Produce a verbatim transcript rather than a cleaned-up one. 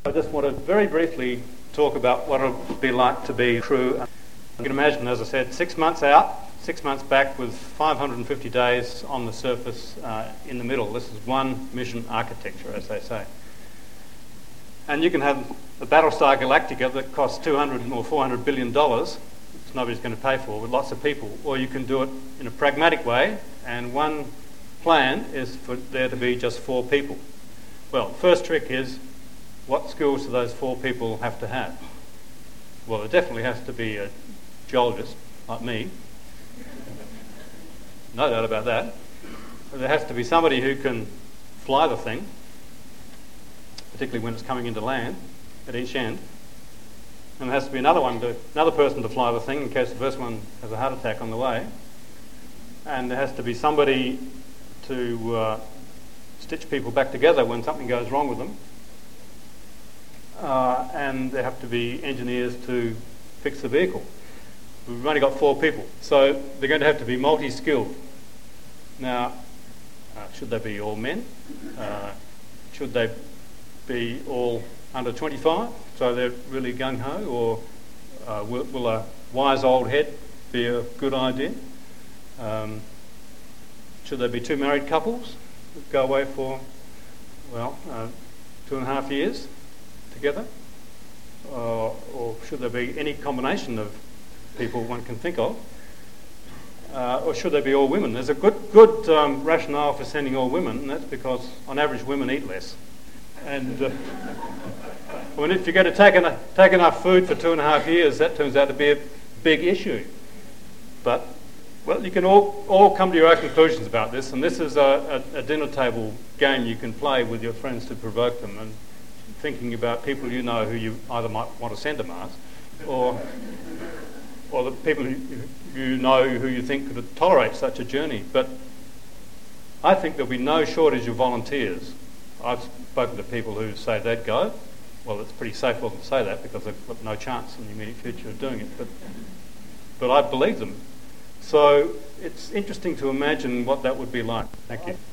I just want to very briefly talk about what it would be like to be crew. You can imagine, as I said, six months out, six months back with five hundred fifty days on the surface uh, in the middle. This is one mission architecture, as they say. And you can have a Battlestar Galactica that costs two hundred or four hundred billion dollars, which nobody's going to pay for, with lots of people. Or you can do it in a pragmatic way, and one plan is for there to be just four people. Well, first trick is, what skills do those four people have to have? Well, there definitely has to be a geologist, like me. No doubt about that. There has to be somebody who can fly the thing, particularly when it's coming into land at each end. And there has to be another one, to, another person to fly the thing in case the first one has a heart attack on the way. And there has to be somebody to uh, stitch people back together when something goes wrong with them. Uh, and there have to be engineers to fix the vehicle. We've only got four people, so they're going to have to be multi-skilled. Now, uh, should they be all men? Uh, should they be all under twenty-five, so they're really gung-ho, or uh, will, will a wise old head be a good idea? Um, should there be two married couples that go away for, well, uh, two and a half years together? Uh, or should there be any combination of people one can think of? Uh, or should they be all women? There's a good good um, rationale for sending all women, and that's because, on average, women eat less. And uh, when if you're going to take, en- take enough food for two and a half years, that turns out to be a big issue. But, well, you can all, all come to your own conclusions about this, and this is a, a, a dinner table game you can play with your friends to provoke them, and thinking about people you know who you either might want to send to Mars, or or the people who you know who you think could tolerate such a journey. But I think there'll be no shortage of volunteers. I've spoken to people who say they'd go. Well, it's pretty safe for them to say that because they've got no chance in the immediate future of doing it. But but I believe them. So it's interesting to imagine what that would be like. Thank you.